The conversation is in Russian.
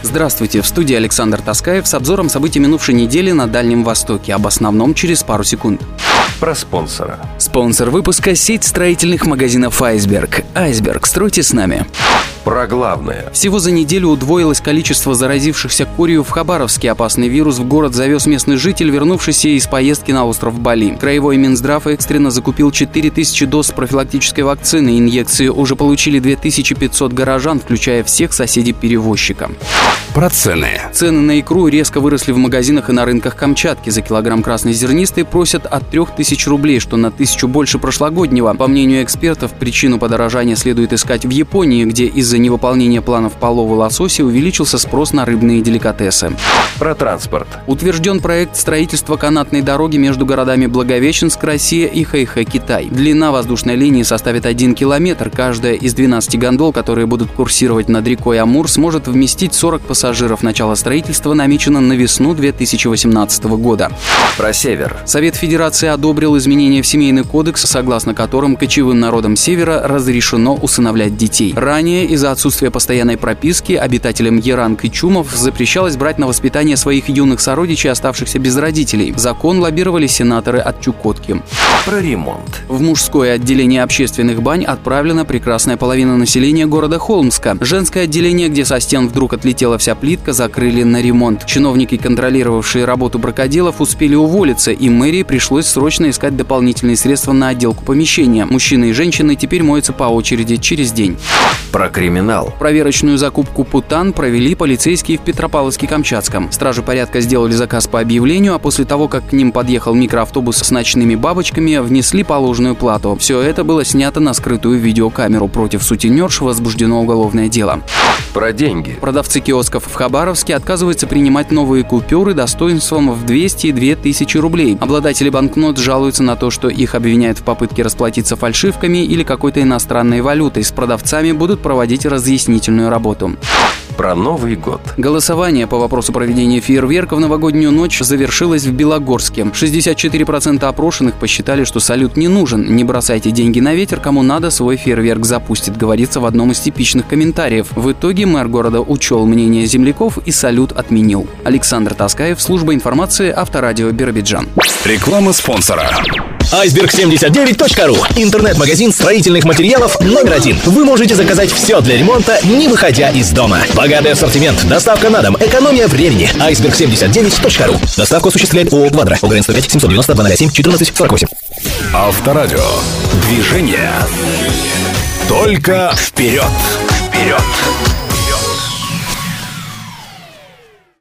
Здравствуйте, в студии Александр Таскаев с обзором событий минувшей недели на Дальнем Востоке, об основном через пару секунд. Про спонсора. Спонсор выпуска — сеть строительных магазинов «Айсберг». «Айсберг», стройте с нами. Про главное. Всего за неделю удвоилось количество заразившихся корью в Хабаровске. Опасный вирус в город завез местный житель, вернувшийся из поездки на остров Бали. Краевой Минздрав экстренно закупил 4000 доз профилактической вакцины. Инъекции уже получили 2500 горожан, включая всех соседей-перевозчика. Про цены. Цены на икру резко выросли в магазинах и на рынках Камчатки. За килограмм красной зернистой просят от 3000 рублей, что на 1000 больше прошлогоднего. По мнению экспертов, причину подорожания следует искать в Японии, где из-за невыполнения планов полова лосося увеличился спрос на рыбные деликатесы. Про транспорт. Утвержден проект строительства канатной дороги между городами Благовещенск, Россия, и Хэйхэ, Китай. Длина воздушной линии составит 1 километр. Каждая из 12 гондол, которые будут курсировать над рекой Амур, сможет вместить 40 пассажиров. Начало строительства намечено на весну 2018 года. Про север. Совет Федерации одобрил изменения в Семейный кодекс, согласно которым кочевым народам Севера разрешено усыновлять детей. Ранее из-за отсутствия постоянной прописки обитателям Яранг и Чумов запрещалось брать на воспитание своих юных сородичей, оставшихся без родителей. Закон лоббировали сенаторы от Чукотки. Про ремонт. В мужское отделение общественных бань отправлена прекрасная половина населения города Холмска. Женское отделение, где со стен вдруг отлетела вся плитка, закрыли на ремонт. Чиновники, контролировавшие работу бракоделов, успели уволиться, и мэрии пришлось срочно искать дополнительные средства на отделку помещения. Мужчины и женщины теперь моются по очереди через день. Про криминал. Проверочную закупку «Путан» провели полицейские в Петропавловске-Камчатском. Стражи порядка сделали заказ по объявлению, а после того, как к ним подъехал микроавтобус с ночными бабочками, внесли положенную плату. Все это было снято на скрытую видеокамеру. Против сутенерш возбуждено уголовное дело. Про деньги. Продавцы киосков в Хабаровске отказываются принимать новые купюры достоинством в 200 и 2000 рублей. Обладатели банкнот жалуются на то, что их обвиняют в попытке расплатиться фальшивками или какой-то иностранной валютой. С продавцами будут проводить разъяснительную работу. Про Новый год. Голосование по вопросу проведения фейерверка в новогоднюю ночь завершилось в Белогорске. 64% опрошенных посчитали, что салют не нужен. Не бросайте деньги на ветер, кому надо, свой фейерверк запустит, говорится в одном из типичных комментариев. В итоге мэр города учел мнение земляков и салют отменил. Александр Таскаев, служба информации, Авторадио Биробиджан. Реклама спонсора. iceberg79.ru. Интернет-магазин строительных материалов номер 1. Вы можете заказать все для ремонта, не выходя из дома. Богатый ассортимент, доставка на дом, экономия времени. iceberg79.ru. Доставку осуществляет ООО «Квадро». ОГРН 105 790 207 14 48. Авторадио. Движение. Только вперед. Вперед.